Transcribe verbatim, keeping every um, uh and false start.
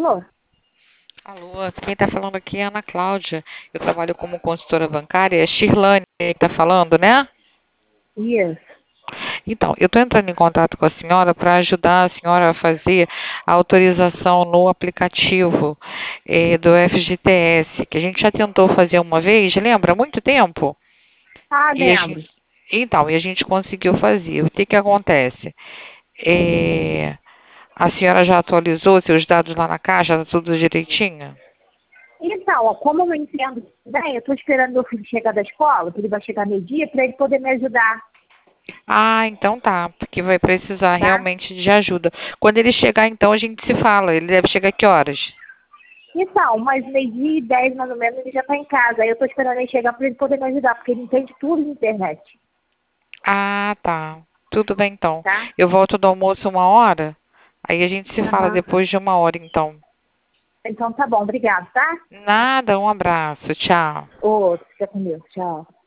Alô? Alô, quem está falando aqui é a Ana Cláudia. Eu trabalho como consultora bancária. É Shirlane que está falando, né? Isso. Então, eu estou entrando em contato com a senhora para ajudar a senhora a fazer a autorização no aplicativo eh, do F G T S, que a gente já tentou fazer uma vez, lembra? Há muito tempo. Ah, E a gente, lembro. então, e a gente conseguiu fazer. O que que acontece? Eh, a senhora já atualizou seus dados lá na caixa, tá tudo direitinho? Então, ó, como eu não entendo bem, eu estou esperando meu filho chegar da escola, que ele vai chegar meio-dia, para ele poder me ajudar, Ah, então tá, porque vai precisar tá? realmente de ajuda. Quando ele chegar, então, a gente se fala. Ele deve chegar que horas? Então, mas meio-dia e dez, mais ou menos, ele já está em casa. Aí eu estou esperando ele chegar para ele poder me ajudar, porque ele entende tudo na internet, Ah, tá. Tudo bem, então. tá? Eu volto do almoço uma hora, aí a gente se fala Aham. depois de uma hora, então. Então tá bom, obrigado, tá? Nada, um abraço, tchau. Ô, fica com Deus, tchau.